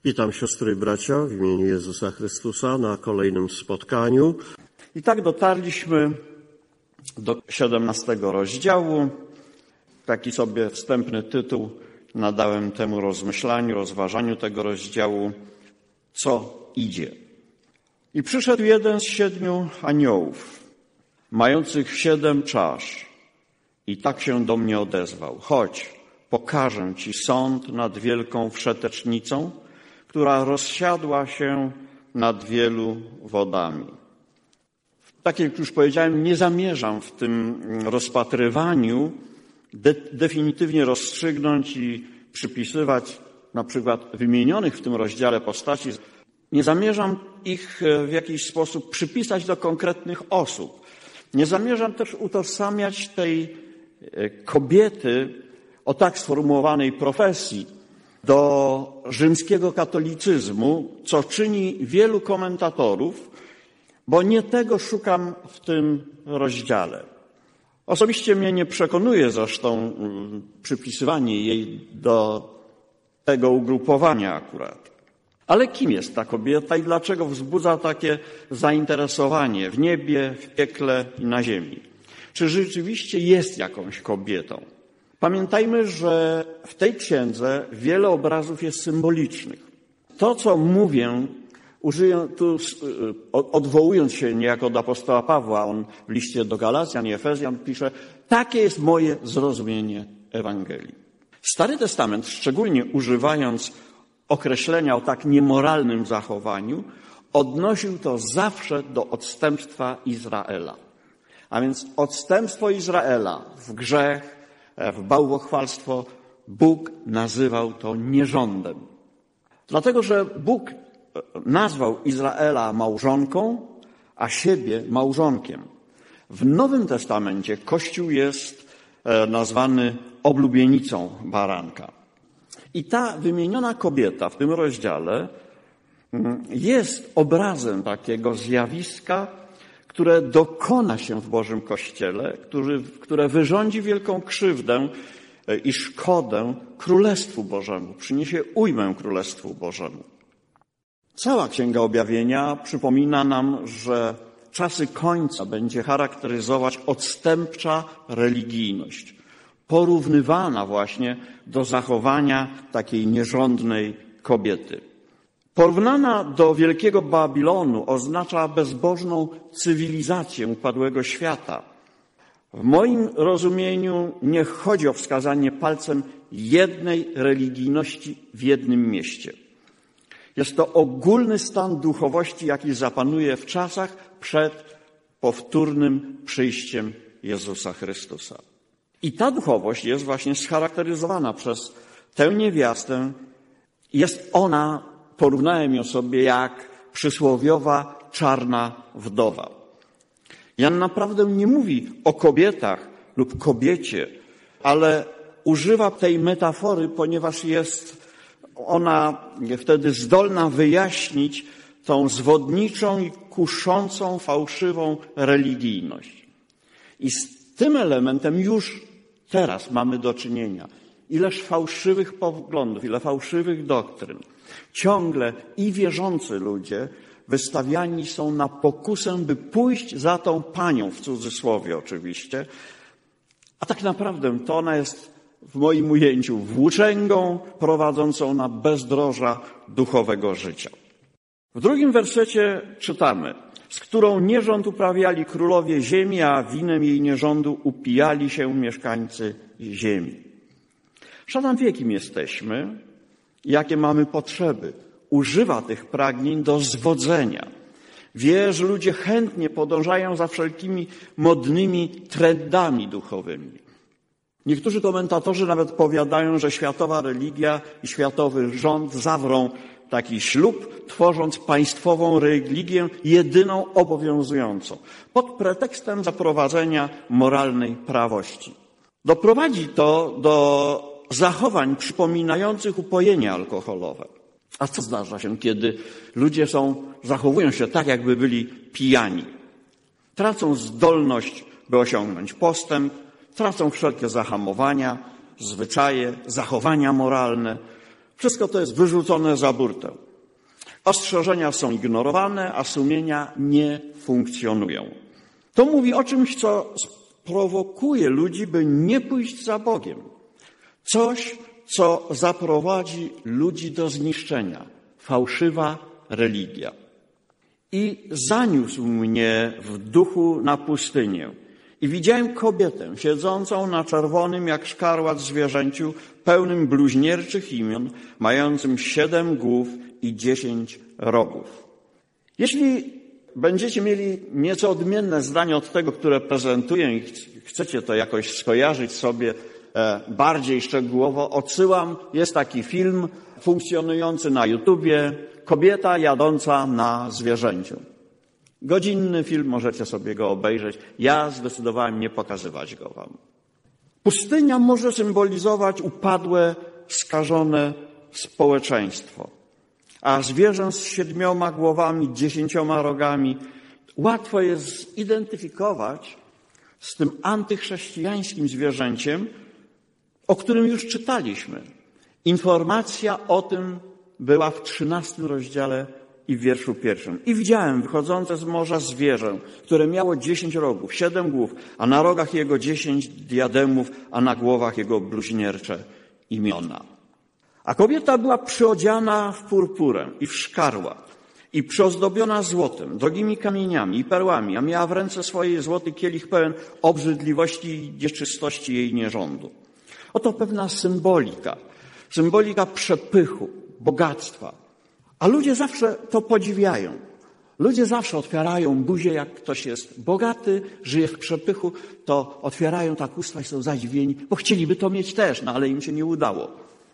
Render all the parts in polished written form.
Witam siostry i bracia w imieniu Jezusa Chrystusa na kolejnym spotkaniu. I tak dotarliśmy do 17 rozdziału. Taki sobie wstępny tytuł nadałem temu rozmyślaniu, rozważaniu tego rozdziału. Co idzie? I przyszedł jeden z 7 aniołów, mających 7 czasz. I tak się do mnie odezwał. Chodź, pokażę ci sąd nad wielką wszetecznicą, która rozsiadła się nad wielu wodami. Tak jak już powiedziałem, nie zamierzam w tym rozpatrywaniu definitywnie rozstrzygnąć i przypisywać na przykład wymienionych w tym rozdziale postaci. Nie zamierzam ich w jakiś sposób przypisać do konkretnych osób. Nie zamierzam też utożsamiać tej kobiety o tak sformułowanej profesji do rzymskiego katolicyzmu, co czyni wielu komentatorów, bo nie tego szukam w tym rozdziale. Osobiście mnie nie przekonuje zresztą przypisywanie jej do tego ugrupowania akurat. Ale kim jest ta kobieta i dlaczego wzbudza takie zainteresowanie w niebie, w piekle i na ziemi? Czy rzeczywiście jest jakąś kobietą? Pamiętajmy, że w tej księdze wiele obrazów jest symbolicznych. To, co mówię, użyję tu, odwołując się niejako do apostoła Pawła, on w liście do Galacjan i Efezjan pisze, takie jest moje zrozumienie Ewangelii. Stary Testament, szczególnie używając określenia o tak niemoralnym zachowaniu, odnosił to zawsze do odstępstwa Izraela. A więc odstępstwo Izraela w grzech, w bałwochwalstwo, Bóg nazywał to nierządem. Dlatego, że Bóg nazwał Izraela małżonką, a siebie małżonkiem. W Nowym Testamencie Kościół jest nazwany oblubienicą baranka. I ta wymieniona kobieta w tym rozdziale jest obrazem takiego zjawiska, które dokona się w Bożym Kościele, które wyrządzi wielką krzywdę i szkodę Królestwu Bożemu, przyniesie ujmę Królestwu Bożemu. Cała Księga Objawienia przypomina nam, że czasy końca będzie charakteryzować odstępcza religijność, porównywana właśnie do zachowania takiej nierządnej kobiety. Porównana do wielkiego Babilonu oznacza bezbożną cywilizację upadłego świata. W moim rozumieniu nie chodzi o wskazanie palcem jednej religijności w jednym mieście. Jest to ogólny stan duchowości, jaki zapanuje w czasach przed powtórnym przyjściem Jezusa Chrystusa. I ta duchowość jest właśnie scharakteryzowana przez tę niewiastę. Jest ona, porównałem ją sobie, jak przysłowiowa czarna wdowa. Jan naprawdę nie mówi o kobietach lub kobiecie, ale używa tej metafory, ponieważ jest ona wtedy zdolna wyjaśnić tą zwodniczą i kuszącą, fałszywą religijność. I z tym elementem już teraz mamy do czynienia. Ileż fałszywych poglądów, ile fałszywych doktryn. Ciągle i wierzący ludzie wystawiani są na pokusę, by pójść za tą panią, w cudzysłowie oczywiście, a tak naprawdę to ona jest w moim ujęciu włóczęgą prowadzącą na bezdroża duchowego życia. W 2 wersecie czytamy, z którą nierząd uprawiali królowie ziemi, a winem jej nierządu upijali się mieszkańcy ziemi. Szatan wie, kim jesteśmy, jakie mamy potrzeby. Używa tych pragnień do zwodzenia. Wie, że ludzie chętnie podążają za wszelkimi modnymi trendami duchowymi. Niektórzy komentatorzy nawet powiadają, że światowa religia i światowy rząd zawrą taki ślub, tworząc państwową religię jedyną obowiązującą, pod pretekstem zaprowadzenia moralnej prawości. Doprowadzi to do zachowań przypominających upojenie alkoholowe. A co zdarza się, kiedy ludzie zachowują się tak, jakby byli pijani? Tracą zdolność, by osiągnąć postęp, tracą wszelkie zahamowania, zwyczaje, zachowania moralne, Wszystko to jest wyrzucone za burtę. Ostrzeżenia są ignorowane, a sumienia nie funkcjonują. To mówi o czymś, co sprowokuje ludzi, by nie pójść za Bogiem. Coś, co zaprowadzi ludzi do zniszczenia. Fałszywa religia. I zaniósł mnie w duchu na pustynię. I widziałem kobietę siedzącą na czerwonym jak szkarłat zwierzęciu, pełnym bluźnierczych imion, mającym 7 głów i 10 rogów. Jeśli będziecie mieli nieco odmienne zdanie od tego, które prezentuję i chcecie to jakoś skojarzyć sobie bardziej szczegółowo, odsyłam, jest taki film funkcjonujący na YouTubie, Kobieta jadąca na zwierzęciu. Godzinny film, możecie sobie go obejrzeć. Ja zdecydowałem nie pokazywać go wam. Pustynia może symbolizować upadłe, skażone społeczeństwo. A zwierzę z 7 głowami, 10 rogami łatwo jest zidentyfikować z tym antychrześcijańskim zwierzęciem, o którym już czytaliśmy. Informacja o tym była w 13 rozdziale i w wierszu 1. I widziałem wychodzące z morza zwierzę, które miało 10 rogów, 7 głów, a na rogach jego 10 diademów, a na głowach jego bluźniercze imiona. A kobieta była przyodziana w purpurę i w szkarłat i przyozdobiona złotem, drogimi kamieniami i perłami, a miała w ręce swojej złoty kielich pełen obrzydliwości i nieczystości jej nierządu. Oto pewna symbolika przepychu, bogactwa. A ludzie zawsze to podziwiają. Ludzie zawsze otwierają buzię, jak ktoś jest bogaty, żyje w przepychu, to otwierają tak usta i są zadziwieni, bo chcieliby to mieć też, no ale im się nie udało.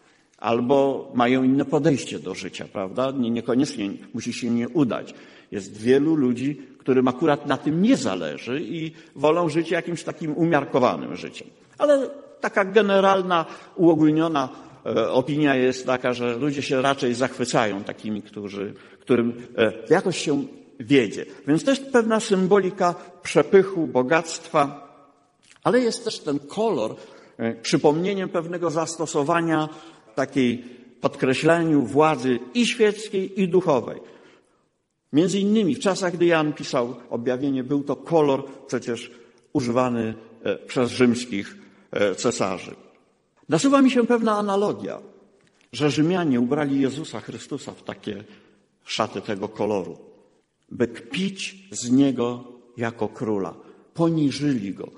Albo mają inne podejście do życia, prawda? Niekoniecznie musi się nie udać. Jest wielu ludzi, którym akurat na tym nie zależy i wolą żyć jakimś takim umiarkowanym życiem. Ale taka generalna, uogólniona opinia jest taka, że ludzie się raczej zachwycają takimi, którym jakoś się wiedzie. Więc to jest pewna symbolika przepychu, bogactwa, ale jest też ten kolor przypomnieniem pewnego zastosowania takiej podkreśleniu władzy i świeckiej, i duchowej. Między innymi w czasach, gdy Jan pisał objawienie, był to kolor przecież używany przez rzymskich cesarzy. Nasuwa mi się pewna analogia, że Rzymianie ubrali Jezusa Chrystusa w takie szaty tego koloru, by kpić z Niego jako króla. Poniżyli Go.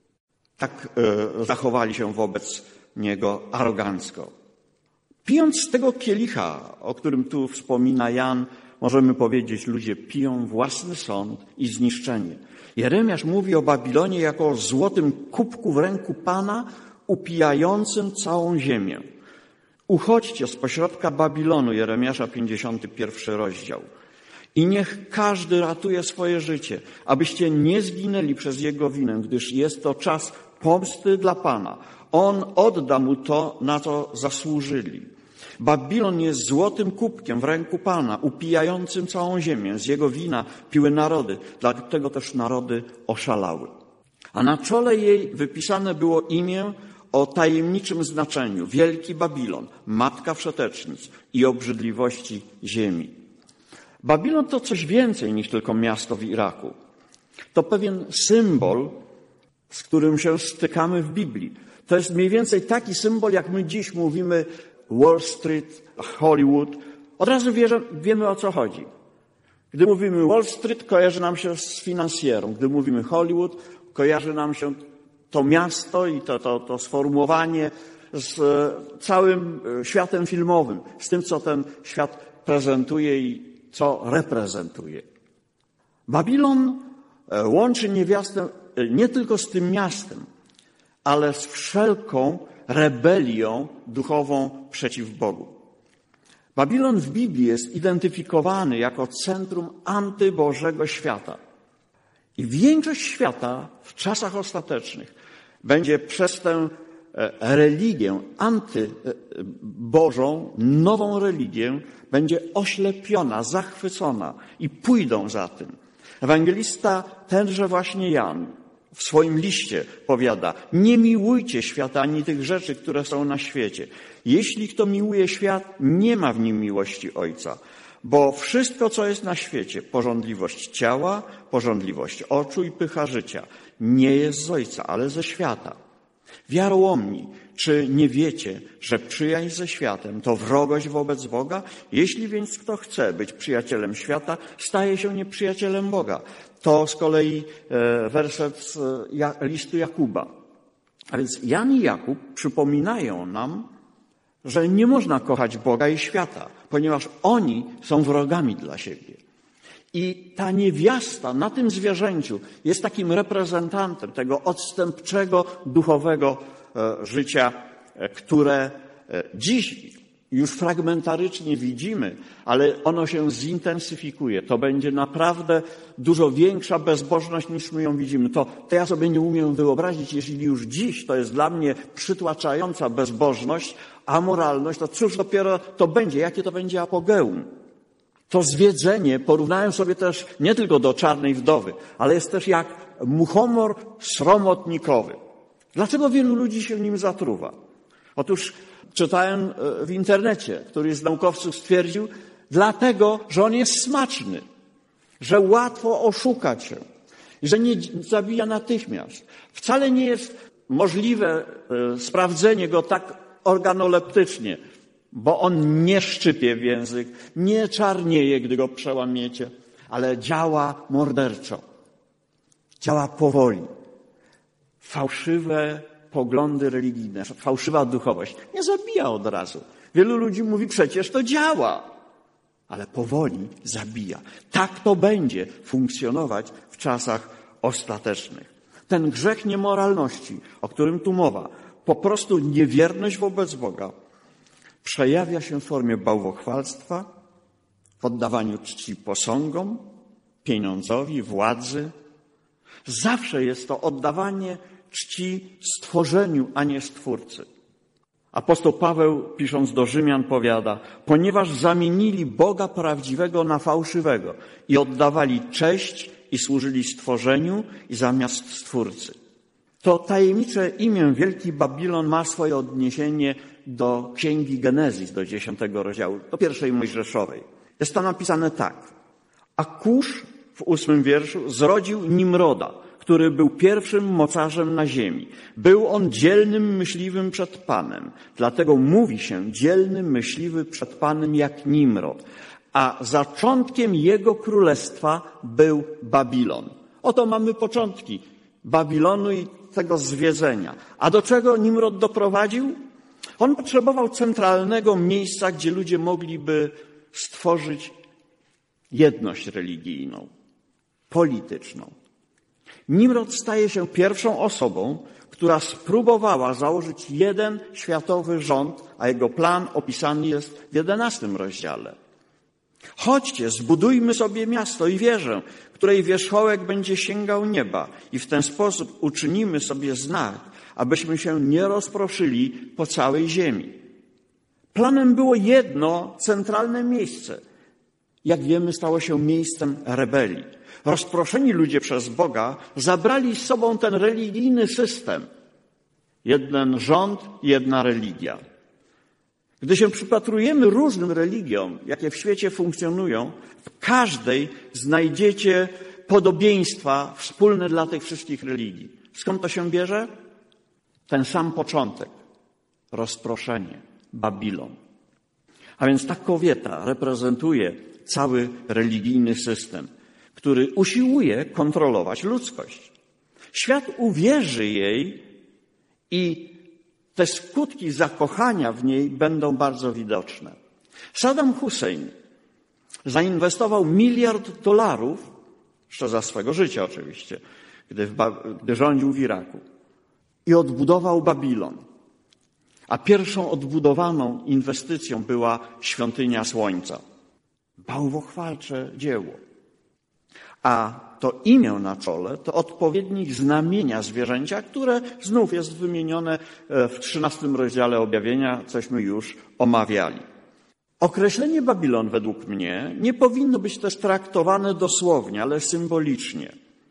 Tak zachowali się wobec Niego arogancko. Pijąc z tego kielicha, o którym tu wspomina Jan, możemy powiedzieć, ludzie piją własny sąd i zniszczenie. Jeremiasz mówi o Babilonie jako o złotym kubku w ręku Pana, upijającym całą ziemię. Uchodźcie z pośrodka Babilonu, Jeremiasza 51 rozdział. I niech każdy ratuje swoje życie, abyście nie zginęli przez jego winę, gdyż jest to czas pomsty dla Pana. On odda mu to, na co zasłużyli. Babilon jest złotym kubkiem w ręku Pana, upijającym całą ziemię. Z jego wina piły narody, dlatego też narody oszalały. A na czole jej wypisane było imię o tajemniczym znaczeniu. Wielki Babilon, matka wszetecznic i obrzydliwości ziemi. Babilon to coś więcej niż tylko miasto w Iraku. To pewien symbol, z którym się stykamy w Biblii. To jest mniej więcej taki symbol, jak my dziś mówimy Wall Street, Hollywood. Od razu wiemy, o co chodzi. Gdy mówimy Wall Street, kojarzy nam się z finansjerą. Gdy mówimy Hollywood, kojarzy nam się to miasto i to sformułowanie z całym światem filmowym, z tym, co ten świat prezentuje i co reprezentuje. Babilon łączy niewiastę nie tylko z tym miastem, ale z wszelką rebelią duchową przeciw Bogu. Babilon w Biblii jest identyfikowany jako centrum antybożego świata. I większość świata w czasach ostatecznych będzie przez tę religię antybożą, nową religię, będzie oślepiona, zachwycona i pójdą za tym. Ewangelista tenże właśnie Jan w swoim liście powiada: nie miłujcie świata ani tych rzeczy, które są na świecie. Jeśli kto miłuje świat, nie ma w nim miłości Ojca. Bo wszystko, co jest na świecie, pożądliwość ciała, pożądliwość oczu i pycha życia, nie jest z Ojca, ale ze świata. Wiarołomni, czy nie wiecie, że przyjaźń ze światem to wrogość wobec Boga? Jeśli więc kto chce być przyjacielem świata, staje się nieprzyjacielem Boga. To z kolei werset z listu Jakuba. A więc Jan i Jakub przypominają nam, że nie można kochać Boga i świata, ponieważ oni są wrogami dla siebie. I ta niewiasta na tym zwierzęciu jest takim reprezentantem tego odstępczego, duchowego życia, które dziś już fragmentarycznie widzimy, ale ono się zintensyfikuje. To będzie naprawdę dużo większa bezbożność, niż my ją widzimy. To ja sobie nie umiem wyobrazić, jeśli już dziś to jest dla mnie przytłaczająca bezbożność, amoralność, to cóż dopiero to będzie, jakie to będzie apogeum. To zwiedzenie porównałem sobie też nie tylko do Czarnej Wdowy, ale jest też jak muchomor sromotnikowy. Dlaczego wielu ludzi się nim zatruwa? Otóż czytałem w internecie, któryś z naukowców stwierdził, dlatego, że on jest smaczny, że łatwo oszukać się, że nie zabija natychmiast. Wcale nie jest możliwe sprawdzenie go tak organoleptycznie, bo on nie szczypie w język, nie czarnieje, gdy go przełamiecie, ale działa morderczo, działa powoli. Fałszywe poglądy religijne, fałszywa duchowość nie zabija od razu. Wielu ludzi mówi, przecież to działa, ale powoli zabija. Tak to będzie funkcjonować w czasach ostatecznych. Ten grzech niemoralności, o którym tu mowa, po prostu niewierność wobec Boga, przejawia się w formie bałwochwalstwa, w oddawaniu czci posągom, pieniądzowi, władzy. Zawsze jest to oddawanie czci stworzeniu, a nie Stwórcy. Apostoł Paweł, pisząc do Rzymian, powiada: ponieważ zamienili Boga prawdziwego na fałszywego i oddawali cześć i służyli stworzeniu i zamiast Stwórcy. To tajemnicze imię Wielki Babilon ma swoje odniesienie do Księgi Genezis, do 10 rozdziału, do 1 Mojżeszowej. Jest tam napisane tak. A Kusz w 8 wierszu zrodził Nimroda, który był pierwszym mocarzem na ziemi. Był on dzielnym myśliwym przed Panem. Dlatego mówi się dzielny myśliwy przed Panem jak Nimrod. A zaczątkiem jego królestwa był Babilon. Oto mamy początki Babilonu i tego zwiedzenia. A do czego Nimrod doprowadził? On potrzebował centralnego miejsca, gdzie ludzie mogliby stworzyć jedność religijną, polityczną. Nimrod staje się pierwszą osobą, która spróbowała założyć jeden światowy rząd, a jego plan opisany jest w 11 rozdziale. Chodźcie, zbudujmy sobie miasto i wieżę, której wierzchołek będzie sięgał nieba i w ten sposób uczynimy sobie znak, abyśmy się nie rozproszyli po całej ziemi. Planem było jedno centralne miejsce. Jak wiemy, stało się miejscem rebelii. Rozproszeni ludzie przez Boga zabrali z sobą ten religijny system. Jeden rząd, jedna religia. Gdy się przypatrujemy różnym religiom, jakie w świecie funkcjonują, w każdej znajdziecie podobieństwa wspólne dla tych wszystkich religii. Skąd to się bierze? Ten sam początek. Rozproszenie. Babilon. A więc ta kobieta reprezentuje cały religijny system, który usiłuje kontrolować ludzkość. Świat uwierzy jej i te skutki zakochania w niej będą bardzo widoczne. Saddam Hussein zainwestował $1 miliard, jeszcze za swego życia oczywiście, gdy rządził w Iraku, i odbudował Babilon. A pierwszą odbudowaną inwestycją była świątynia Słońca. Bałwochwalcze dzieło. A to imię na czole to odpowiednik znamienia zwierzęcia, które znów jest wymienione w 13 rozdziale Objawienia, cośmy już omawiali. Określenie Babilon według mnie nie powinno być też traktowane dosłownie, ale symbolicznie.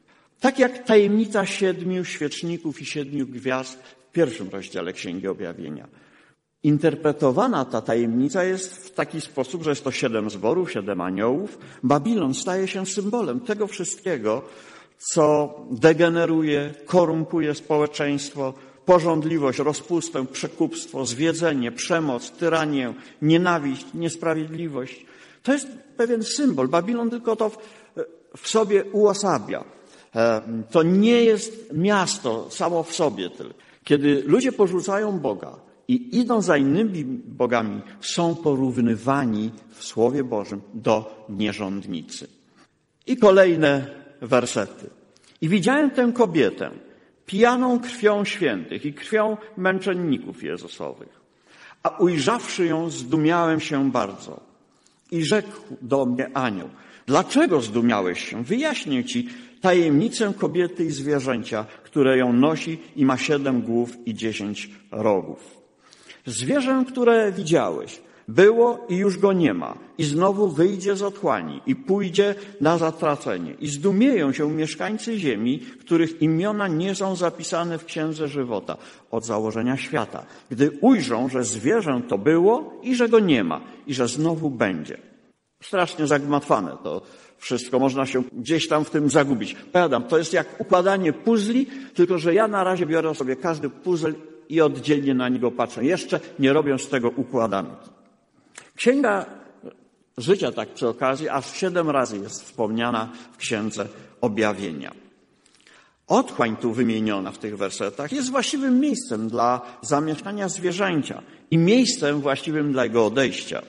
Tak jak tajemnica 7 świeczników i 7 gwiazd w 1 rozdziale Księgi Objawienia. Interpretowana ta tajemnica jest w taki sposób, że jest to 7 zborów, 7 aniołów. Babilon staje się symbolem tego wszystkiego, co degeneruje, korumpuje społeczeństwo, pożądliwość, rozpustę, przekupstwo, zwiedzenie, przemoc, tyranię, nienawiść, niesprawiedliwość. To jest pewien symbol. Babilon tylko to w sobie uosabia. To nie jest miasto samo w sobie tylko. Kiedy ludzie porzucają Boga i idą za innymi bogami, są porównywani w Słowie Bożym do nierządnicy. I kolejne wersety. I widziałem tę kobietę, pijaną krwią świętych i krwią męczenników Jezusowych. A ujrzawszy ją, zdumiałem się bardzo. I rzekł do mnie anioł, dlaczego zdumiałeś się? Wyjaśnię ci tajemnicę kobiety i zwierzęcia, które ją nosi i ma 7 głów i 10 rogów. Zwierzę, które widziałeś, było i już go nie ma i znowu wyjdzie z otchłani i pójdzie na zatracenie. I zdumieją się mieszkańcy ziemi, których imiona nie są zapisane w Księdze Żywota od założenia świata, gdy ujrzą, że zwierzę to było i że go nie ma i że znowu będzie. Strasznie zagmatwane to wszystko, można się gdzieś tam w tym zagubić. Powiadam, to jest jak układanie puzli, tylko że ja na razie biorę sobie każdy puzzle i oddzielnie na niego patrzę, jeszcze nie robiąc z tego układanki. Księga Życia, tak przy okazji, aż 7 razy jest wspomniana w Księdze Objawienia. Otchłań tu wymieniona w tych wersetach jest właściwym miejscem dla zamieszkania zwierzęcia i miejscem właściwym dla jego odejścia.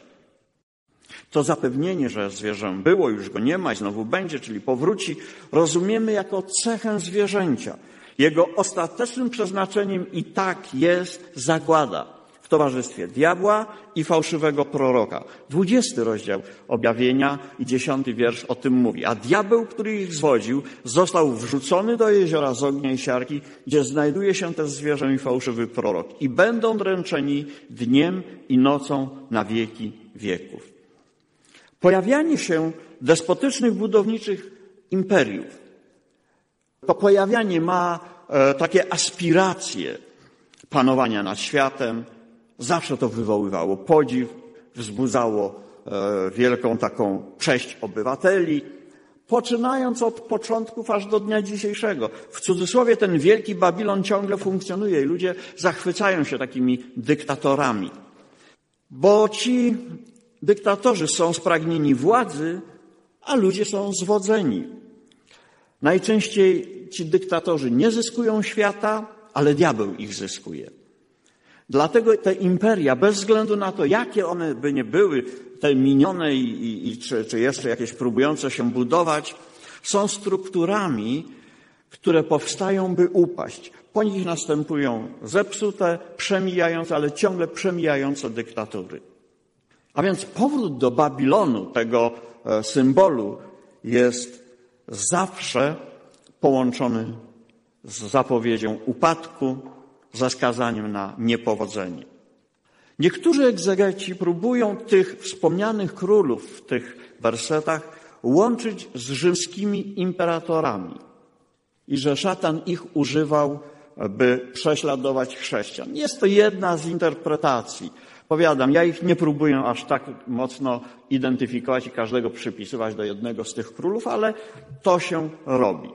To zapewnienie, że zwierzę było, już go nie ma i znowu będzie, czyli powróci, rozumiemy jako cechę zwierzęcia. Jego ostatecznym przeznaczeniem i tak jest zagłada w towarzystwie diabła i fałszywego proroka. 20 rozdział Objawienia i 10 wiersz o tym mówi. A diabeł, który ich zwodził, został wrzucony do jeziora z ognia i siarki, gdzie znajduje się też zwierzę i fałszywy prorok. I będą dręczeni dniem i nocą na wieki wieków. Pojawianie się despotycznych budowniczych imperiów, to pojawianie ma takie aspiracje panowania nad światem. Zawsze to wywoływało podziw, wzbudzało wielką taką cześć obywateli, poczynając od początków aż do dnia dzisiejszego. W cudzysłowie ten wielki Babilon ciągle funkcjonuje i ludzie zachwycają się takimi dyktatorami. Bo ci dyktatorzy są spragnieni władzy, a ludzie są zwodzeni. Najczęściej ci dyktatorzy nie zyskują świata, ale diabeł ich zyskuje. Dlatego te imperia, bez względu na to, jakie one by nie były, te minione czy jeszcze jakieś próbujące się budować, są strukturami, które powstają, by upaść. Po nich następują zepsute, przemijające, ale ciągle przemijające dyktatury. A więc powrót do Babilonu, tego symbolu, jest zawsze połączony z zapowiedzią upadku, ze skazaniem na niepowodzenie. Niektórzy egzegeci próbują tych wspomnianych królów w tych wersetach łączyć z rzymskimi imperatorami i że szatan ich używał, by prześladować chrześcijan. Jest to jedna z interpretacji. Powiadam, ja ich nie próbuję aż tak mocno identyfikować i każdego przypisywać do jednego z tych królów, ale to się robi.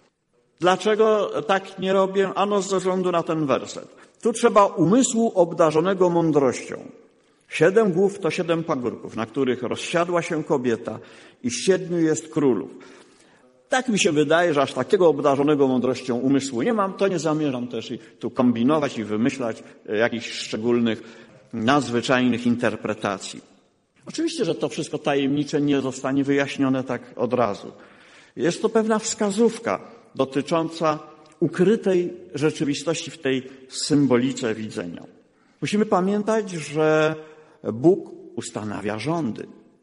Dlaczego tak nie robię? Ano ze względu na ten werset. Tu trzeba umysłu obdarzonego mądrością. 7 głów to 7 pagórków, na których rozsiadła się kobieta i 7 jest królów. Tak mi się wydaje, że aż takiego obdarzonego mądrością umysłu nie mam, to nie zamierzam też tu kombinować i wymyślać jakichś szczególnych, nadzwyczajnych interpretacji. Oczywiście, że to wszystko tajemnicze nie zostanie wyjaśnione tak od razu. Jest to pewna wskazówka dotycząca ukrytej rzeczywistości w tej symbolice widzenia. Musimy pamiętać, że Bóg ustanawia rządy,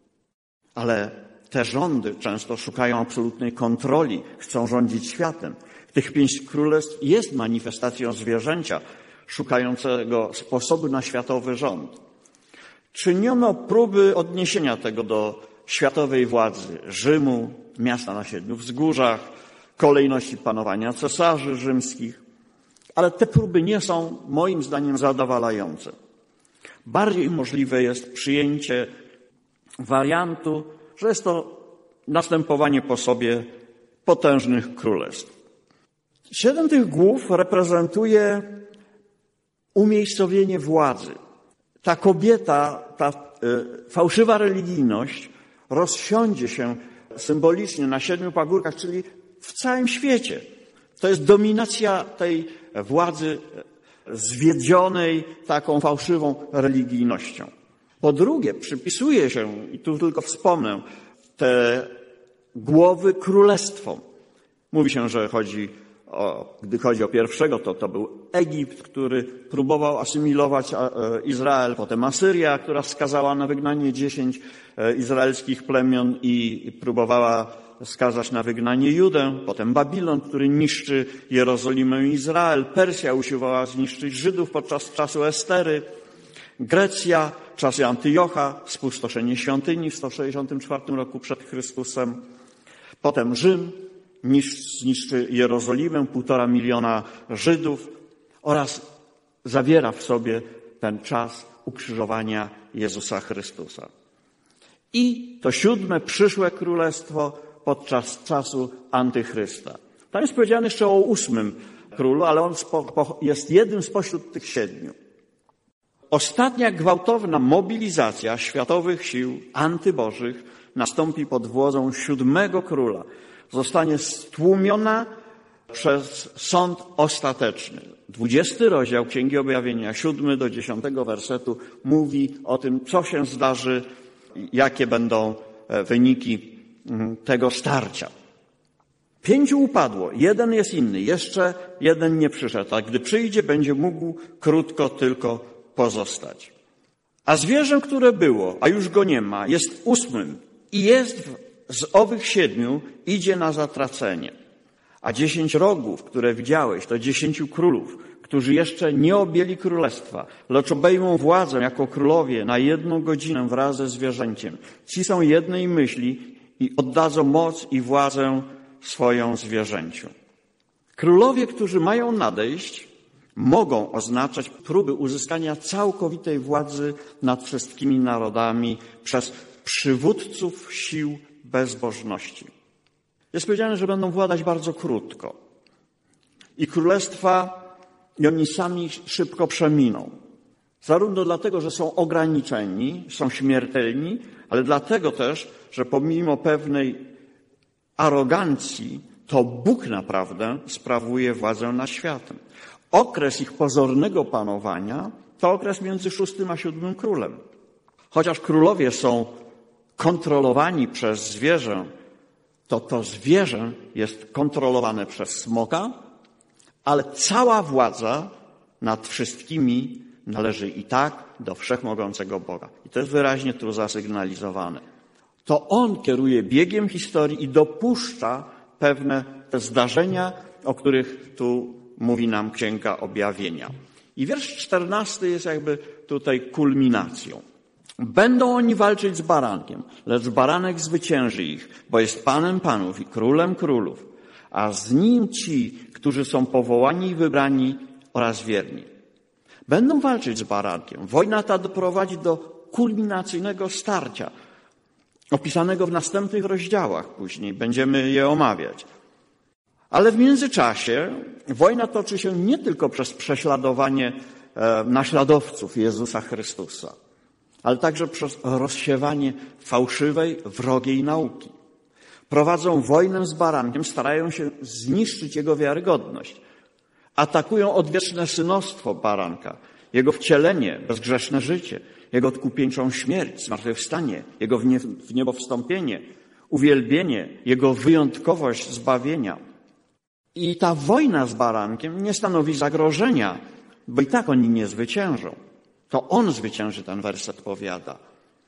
ale te rządy często szukają absolutnej kontroli, chcą rządzić światem. Tych 5 królestw jest manifestacją zwierzęcia szukającego sposobu na światowy rząd. Czyniono próby odniesienia tego do światowej władzy Rzymu, miasta na 7 wzgórzach, kolejności panowania cesarzy rzymskich. Ale te próby nie są moim zdaniem zadowalające. Bardziej możliwe jest przyjęcie wariantu, że jest to następowanie po sobie potężnych królestw. 7 tych głów reprezentuje umiejscowienie władzy. Ta kobieta, ta fałszywa religijność rozsiądzie się symbolicznie na 7 pagórkach, czyli w całym świecie. To jest dominacja tej władzy zwiedzionej taką fałszywą religijnością. Po drugie, przypisuje się, i tu tylko wspomnę, te głowy królestwom. Mówi się, że gdy chodzi o pierwszego, to był Egipt, który próbował asymilować Izrael, potem Asyria, która skazała na wygnanie 10 izraelskich plemion i próbowała skazać na wygnanie Judę, potem Babilon, który niszczy Jerozolimę i Izrael, Persja usiłowała zniszczyć Żydów podczas czasu Estery, Grecja, czasy Antiocha, spustoszenie świątyni w 164 roku przed Chrystusem, potem Rzym, zniszczy Jerozolimę, 1,5 miliona Żydów oraz zawiera w sobie ten czas ukrzyżowania Jezusa Chrystusa. I to 7. przyszłe królestwo podczas czasu Antychrysta. Tam jest powiedziane jeszcze o 8. królu, ale on jest jednym spośród tych 7. Ostatnia gwałtowna mobilizacja światowych sił antybożych nastąpi pod wodzą 7. króla. Zostanie stłumiona przez sąd ostateczny. 20 rozdział Księgi Objawienia, 7 do 10 wersetu mówi o tym, co się zdarzy, jakie będą wyniki tego starcia. 5 upadło, 1 jest inny, jeszcze 1 nie przyszedł, a gdy przyjdzie, będzie mógł krótko tylko pozostać. A zwierzę, które było, a już go nie ma, jest 8 i jest z owych 7 idzie na zatracenie. A 10 rogów, które widziałeś, to 10 królów, którzy jeszcze nie objęli królestwa, lecz obejmą władzę jako królowie na 1 godzinę wraz ze zwierzęciem. Ci są jednej myśli i oddadzą moc i władzę swoją zwierzęciu. Królowie, którzy mają nadejść, mogą oznaczać próby uzyskania całkowitej władzy nad wszystkimi narodami przez przywódców sił bezbożności. Jest powiedziane, że będą władać bardzo krótko. I królestwa, i oni sami szybko przeminą. Zarówno dlatego, że są ograniczeni, są śmiertelni, ale dlatego też, że pomimo pewnej arogancji, to Bóg naprawdę sprawuje władzę nad światem. Okres ich pozornego panowania to okres między 6 a 7 królem. Chociaż królowie są kontrolowani przez zwierzę, to zwierzę jest kontrolowane przez smoka, ale cała władza nad wszystkimi należy i tak do wszechmogącego Boga. I to jest wyraźnie tu zasygnalizowane. To On kieruje biegiem historii i dopuszcza pewne te zdarzenia, o których tu mówi nam Księga Objawienia. I wiersz 14 jest jakby tutaj kulminacją. Będą oni walczyć z barankiem, lecz baranek zwycięży ich, bo jest Panem panów i Królem królów, a z nim ci, którzy są powołani i wybrani oraz wierni. Będą walczyć z barankiem. Wojna ta doprowadzi do kulminacyjnego starcia, opisanego w następnych rozdziałach później. Będziemy je omawiać. Ale w międzyczasie wojna toczy się nie tylko przez prześladowanie naśladowców Jezusa Chrystusa, ale także przez rozsiewanie fałszywej, wrogiej nauki. Prowadzą wojnę z barankiem, starają się zniszczyć jego wiarygodność. Atakują odwieczne synostwo baranka, jego wcielenie, bezgrzeszne życie, jego odkupieńczą śmierć, zmartwychwstanie, jego wniebowstąpienie, uwielbienie, jego wyjątkowość zbawienia. I ta wojna z barankiem nie stanowi zagrożenia, bo i tak oni nie zwyciężą. To On zwycięży, ten werset powiada.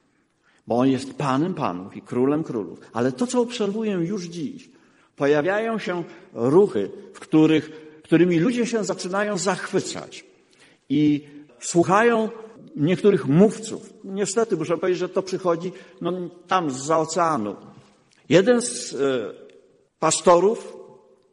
Bo On jest Panem panów i Królem królów. Ale to, co obserwuję już dziś, pojawiają się ruchy, którymi ludzie się zaczynają zachwycać. I słuchają niektórych mówców. Niestety muszę powiedzieć, że to przychodzi tam zza oceanu. Jeden z pastorów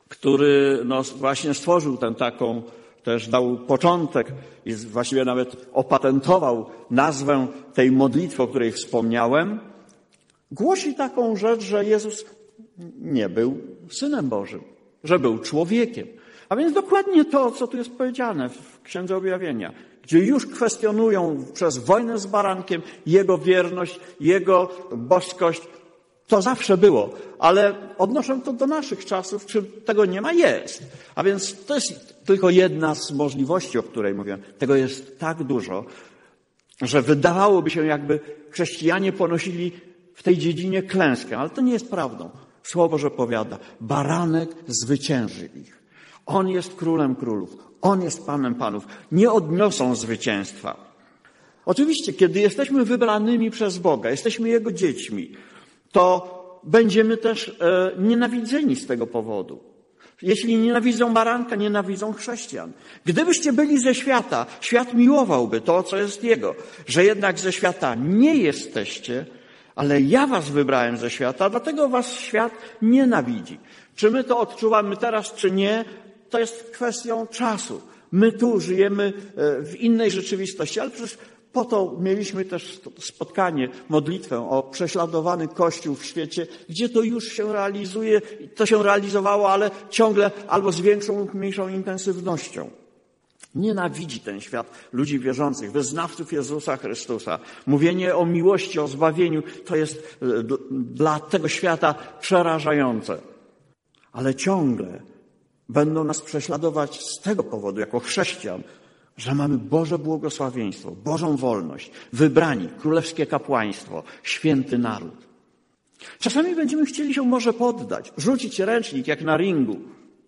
który właśnie stworzył tę taką, też dał początek i właściwie nawet opatentował nazwę tej modlitwy, o której wspomniałem, głosi taką rzecz, że Jezus nie był Synem Bożym, że był człowiekiem. A więc dokładnie to, co tu jest powiedziane w Księdze Objawienia, gdzie już kwestionują przez wojnę z barankiem Jego wierność, Jego boskość. To zawsze było, ale odnoszę to do naszych czasów, czy tego nie ma? Jest. A więc to jest tylko jedna z możliwości, o której mówiłem. Tego jest tak dużo, że wydawałoby się, jakby chrześcijanie ponosili w tej dziedzinie klęskę, ale to nie jest prawdą. Słowo Boże powiada, baranek zwycięży ich. On jest królem królów. On jest Panem panów. Nie odniosą zwycięstwa. Oczywiście, kiedy jesteśmy wybranymi przez Boga, jesteśmy Jego dziećmi, to będziemy też nienawidzeni z tego powodu. Jeśli nienawidzą baranka, nienawidzą chrześcijan. Gdybyście byli ze świata, świat miłowałby to, co jest Jego. Że jednak ze świata nie jesteście, ale ja was wybrałem ze świata, dlatego was świat nienawidzi. Czy my to odczuwamy teraz, czy nie, to jest kwestią czasu. My tu żyjemy w innej rzeczywistości, ale przecież po to mieliśmy też spotkanie, modlitwę o prześladowany Kościół w świecie, gdzie to już się realizuje, to się realizowało, ale ciągle albo z większą lub mniejszą intensywnością. Nienawidzi ten świat ludzi wierzących, wyznawców Jezusa Chrystusa. Mówienie o miłości, o zbawieniu, to jest dla tego świata przerażające. Ale ciągle będą nas prześladować z tego powodu, jako chrześcijan, że mamy Boże błogosławieństwo, Bożą wolność, wybrani, królewskie kapłaństwo, święty naród. Czasami będziemy chcieli się może poddać, rzucić ręcznik jak na ringu,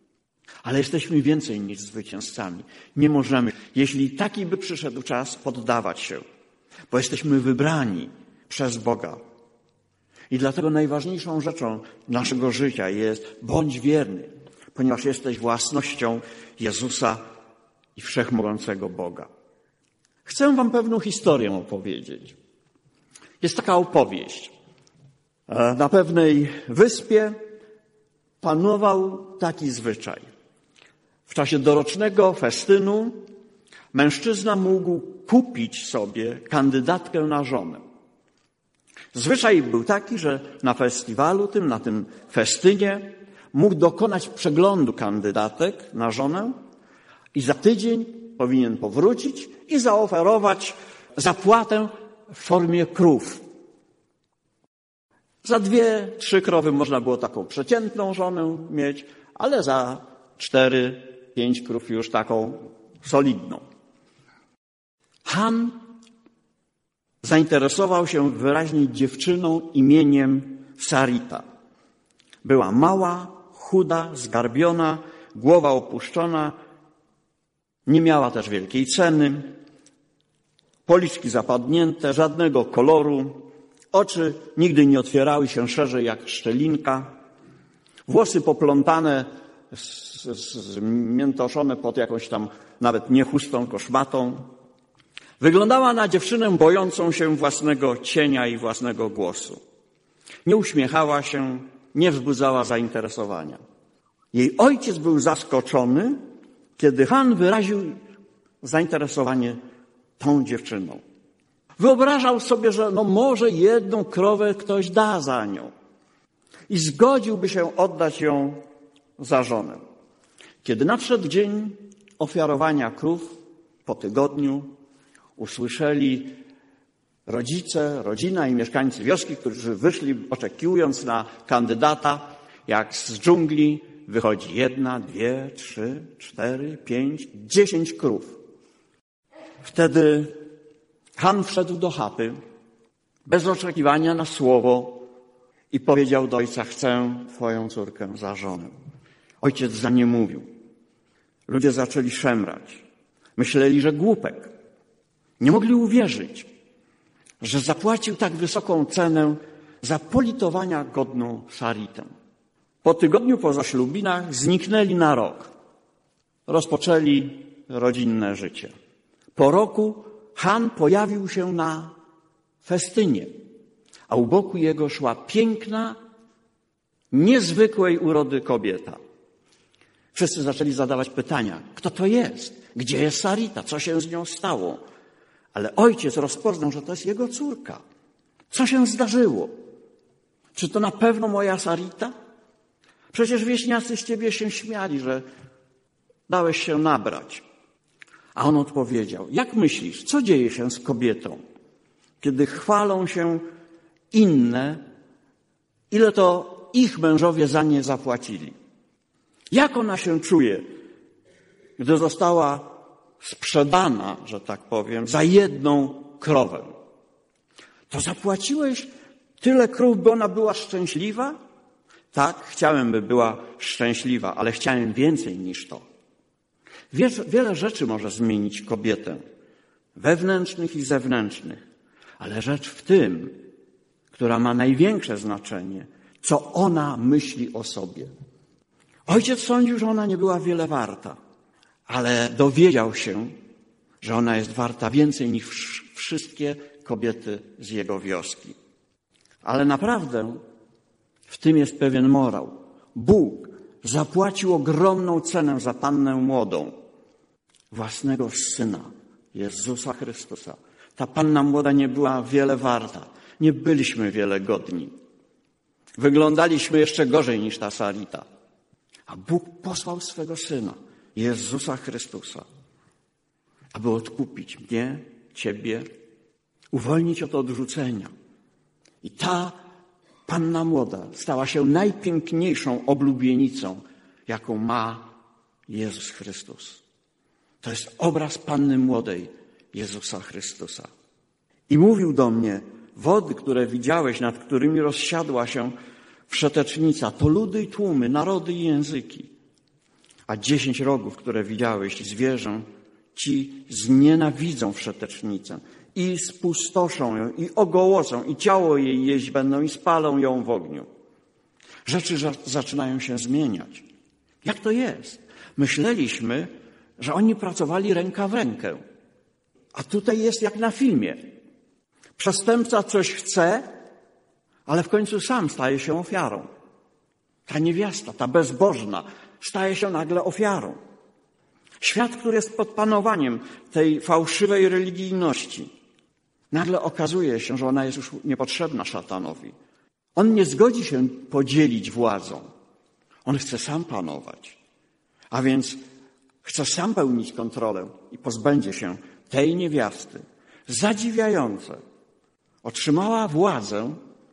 ale jesteśmy więcej niż zwycięzcami. Nie możemy, jeśli taki by przyszedł czas, poddawać się, bo jesteśmy wybrani przez Boga. I dlatego najważniejszą rzeczą naszego życia jest bądź wierny, ponieważ jesteś własnością Jezusa i wszechmogącego Boga. Chcę wam pewną historię opowiedzieć. Jest taka opowieść. Na pewnej wyspie panował taki zwyczaj. W czasie dorocznego festynu mężczyzna mógł kupić sobie kandydatkę na żonę. Zwyczaj był taki, że na festiwalu tym, na tym festynie mógł dokonać przeglądu kandydatek na żonę i za tydzień powinien powrócić i zaoferować zapłatę w formie krów. Za 2-3 krowy można było taką przeciętną żonę mieć, ale za 4-5 krów już taką solidną. Han zainteresował się wyraźnie dziewczyną imieniem Sarita. Była mała, chuda, zgarbiona, głowa opuszczona, nie miała też wielkiej ceny, policzki zapadnięte, żadnego koloru, oczy nigdy nie otwierały się szerzej jak szczelinka, włosy poplątane, zmiętoszone pod jakąś tam nawet nie chustą, koszmatą. Wyglądała na dziewczynę bojącą się własnego cienia i własnego głosu. Nie uśmiechała się, nie wzbudzała zainteresowania. Jej ojciec był zaskoczony, kiedy Han wyraził zainteresowanie tą dziewczyną. Wyobrażał sobie, że może jedną krowę ktoś da za nią i zgodziłby się oddać ją za żonę. Kiedy nadszedł dzień ofiarowania krów, po tygodniu usłyszeli rodzice, rodzina i mieszkańcy wioski, którzy wyszli oczekując na kandydata, jak z dżungli wychodzi 1, 2, 3, 4, 5, 10 krów. Wtedy Han wszedł do chaty bez oczekiwania na słowo i powiedział do ojca: chcę twoją córkę za żonę. Ojciec za nie mówił. Ludzie zaczęli szemrać. Myśleli, że głupek. Nie mogli uwierzyć, że zapłacił tak wysoką cenę za politowania godną Saritę. Po tygodniu po zaślubinach zniknęli na rok. Rozpoczęli rodzinne życie. Po roku Han pojawił się na festynie, a u boku jego szła piękna, niezwykłej urody kobieta. Wszyscy zaczęli zadawać pytania, kto to jest? Gdzie jest Sarita? Co się z nią stało? Ale ojciec rozpoznał, że to jest jego córka. Co się zdarzyło? Czy to na pewno moja Sarita? Przecież wieśniacy z ciebie się śmiali, że dałeś się nabrać. A on odpowiedział, jak myślisz, co dzieje się z kobietą, kiedy chwalą się inne, ile to ich mężowie za nie zapłacili? Jak ona się czuje, gdy została sprzedana, że tak powiem, za jedną krowę? To zapłaciłeś tyle krów, by ona była szczęśliwa? Tak, chciałem, by była szczęśliwa, ale chciałem więcej niż to. Wiele rzeczy może zmienić kobietę, wewnętrznych i zewnętrznych, ale rzecz w tym, która ma największe znaczenie, co ona myśli o sobie. Ojciec sądził, że ona nie była wiele warta, ale dowiedział się, że ona jest warta więcej niż wszystkie kobiety z jego wioski. Ale naprawdę w tym jest pewien morał. Bóg zapłacił ogromną cenę za pannę młodą, własnego Syna, Jezusa Chrystusa. Ta panna młoda nie była wiele warta. Nie byliśmy wiele godni. Wyglądaliśmy jeszcze gorzej niż ta Sarita. A Bóg posłał swego Syna, Jezusa Chrystusa, aby odkupić mnie, ciebie, uwolnić od odrzucenia. I ta panna młoda stała się najpiękniejszą oblubienicą, jaką ma Jezus Chrystus. To jest obraz panny młodej Jezusa Chrystusa. I mówił do mnie, wody, które widziałeś, nad którymi rozsiadła się wszetecznica, to ludy i tłumy, narody i języki. A 10 rogów, które widziałeś, zwierzę, ci znienawidzą wszetecznicę i spustoszą ją, i ogołocą, i ciało jej jeść będą, i spalą ją w ogniu. Rzeczy zaczynają się zmieniać. Jak to jest? Myśleliśmy, że oni pracowali ręka w rękę. A tutaj jest jak na filmie. Przestępca coś chce, ale w końcu sam staje się ofiarą. Ta niewiasta, ta bezbożna, staje się nagle ofiarą. Świat, który jest pod panowaniem tej fałszywej religijności, nagle okazuje się, że ona jest już niepotrzebna szatanowi. On nie zgodzi się podzielić władzą. On chce sam panować. A więc chce sam pełnić kontrolę i pozbędzie się tej niewiasty. Zadziwiające. Otrzymała władzę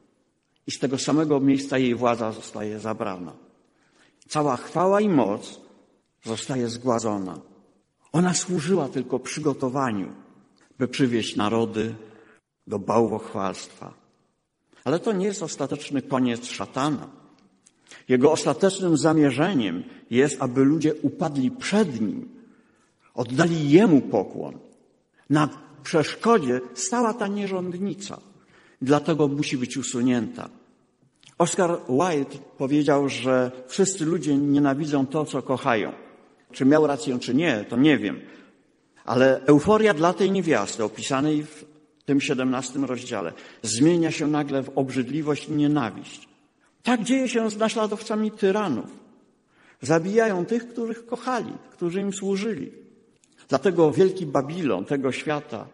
i z tego samego miejsca jej władza zostaje zabrana. Cała chwała i moc zostaje zgładzona. Ona służyła tylko przygotowaniu, by przywieźć narody do bałwochwalstwa. Ale to nie jest ostateczny koniec szatana. Jego ostatecznym zamierzeniem jest, aby ludzie upadli przed nim, oddali jemu pokłon. Na przeszkodzie stała ta nierządnica. Dlatego musi być usunięta. Oscar Wilde powiedział, że wszyscy ludzie nienawidzą to, co kochają. Czy miał rację, czy nie, to nie wiem. Ale euforia dla tej niewiasty, opisanej w tym 17 rozdziale, zmienia się nagle w obrzydliwość i nienawiść. Tak dzieje się z naśladowcami tyranów. Zabijają tych, których kochali, którzy im służyli. Dlatego wielki Babilon tego świata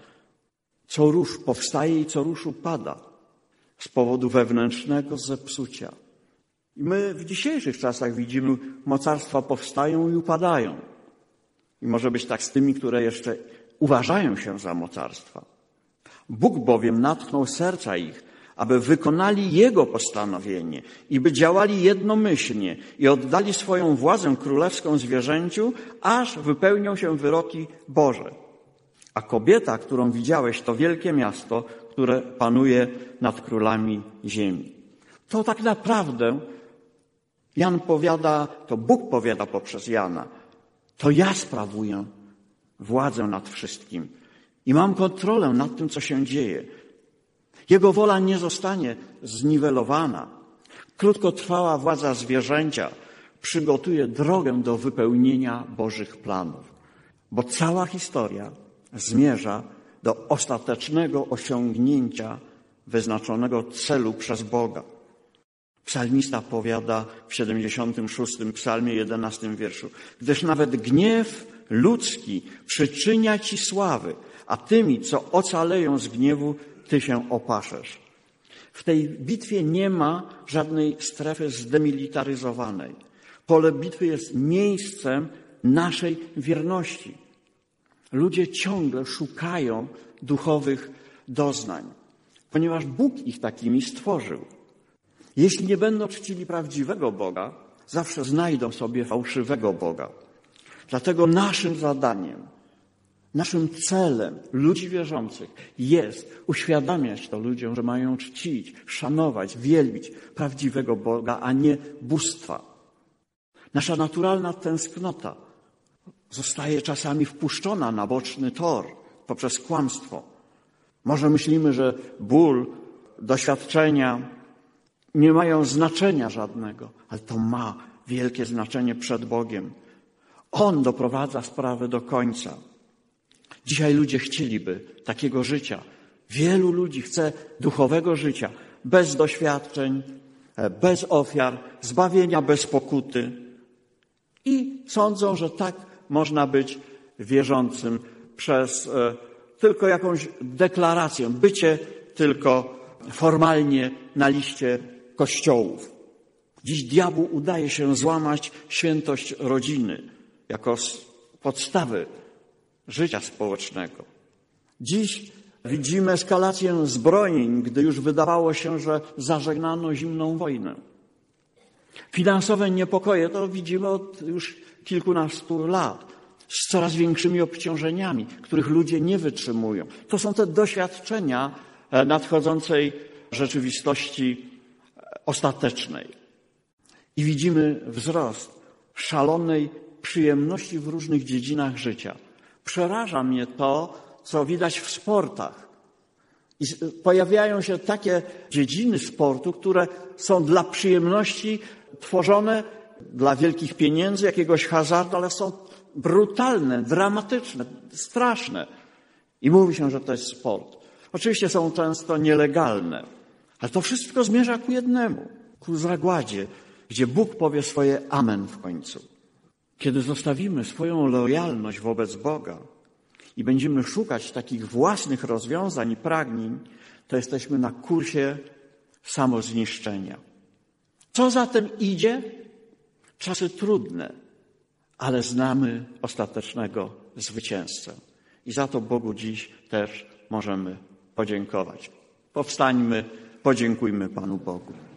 co rusz powstaje i co rusz upada z powodu wewnętrznego zepsucia. I my w dzisiejszych czasach widzimy, mocarstwa powstają i upadają. I może być tak z tymi, które jeszcze uważają się za mocarstwa. Bóg bowiem natchnął serca ich, aby wykonali Jego postanowienie i by działali jednomyślnie i oddali swoją władzę królewską zwierzęciu, aż wypełnią się wyroki Boże. A kobieta, którą widziałeś, to wielkie miasto, które panuje nad królami ziemi. To tak naprawdę Jan powiada, to Bóg powiada poprzez Jana. To ja sprawuję władzę nad wszystkim i mam kontrolę nad tym, co się dzieje. Jego wola nie zostanie zniwelowana. Krótkotrwała władza zwierzęcia przygotuje drogę do wypełnienia Bożych planów. Bo cała historia zmierza do ostatecznego osiągnięcia wyznaczonego celu przez Boga. Psalmista powiada w 76. psalmie, 11 wierszu. Gdyż nawet gniew ludzki przyczynia Ci sławy, a tymi, co ocaleją z gniewu, Ty się opaszesz. W tej bitwie nie ma żadnej strefy zdemilitaryzowanej. Pole bitwy jest miejscem naszej wierności. Ludzie ciągle szukają duchowych doznań, ponieważ Bóg ich takimi stworzył. Jeśli nie będą czcili prawdziwego Boga, zawsze znajdą sobie fałszywego Boga. Dlatego naszym zadaniem, naszym celem ludzi wierzących jest uświadamiać to ludziom, że mają czcić, szanować, wielbić prawdziwego Boga, a nie bóstwa. Nasza naturalna tęsknota zostaje czasami wpuszczona na boczny tor poprzez kłamstwo. Może myślimy, że ból, doświadczenia nie mają znaczenia żadnego, ale to ma wielkie znaczenie przed Bogiem. On doprowadza sprawę do końca. Dzisiaj ludzie chcieliby takiego życia. Wielu ludzi chce duchowego życia, bez doświadczeń, bez ofiar, zbawienia bez pokuty. I sądzą, że tak można być wierzącym przez tylko jakąś deklarację, bycie tylko formalnie na liście kościołów. Dziś diabłu udaje się złamać świętość rodziny jako podstawy życia społecznego. Dziś widzimy eskalację zbrojeń, gdy już wydawało się, że zażegnano zimną wojnę. Finansowe niepokoje to widzimy od już kilkunastu lat z coraz większymi obciążeniami, których ludzie nie wytrzymują. To są te doświadczenia nadchodzącej rzeczywistości ostatecznej. I widzimy wzrost szalonej przyjemności w różnych dziedzinach życia. Przeraża mnie to, co widać w sportach. I pojawiają się takie dziedziny sportu, które są dla przyjemności tworzone, dla wielkich pieniędzy, jakiegoś hazardu, ale są brutalne, dramatyczne, straszne. I mówi się, że to jest sport. Oczywiście są często nielegalne, ale to wszystko zmierza ku jednemu, ku zagładzie, gdzie Bóg powie swoje amen w końcu. Kiedy zostawimy swoją lojalność wobec Boga i będziemy szukać takich własnych rozwiązań i pragnień, to jesteśmy na kursie samozniszczenia. Co za tym idzie? Czasy trudne, ale znamy ostatecznego zwycięzcę. I za to Bogu dziś też możemy podziękować. Powstańmy, podziękujmy Panu Bogu.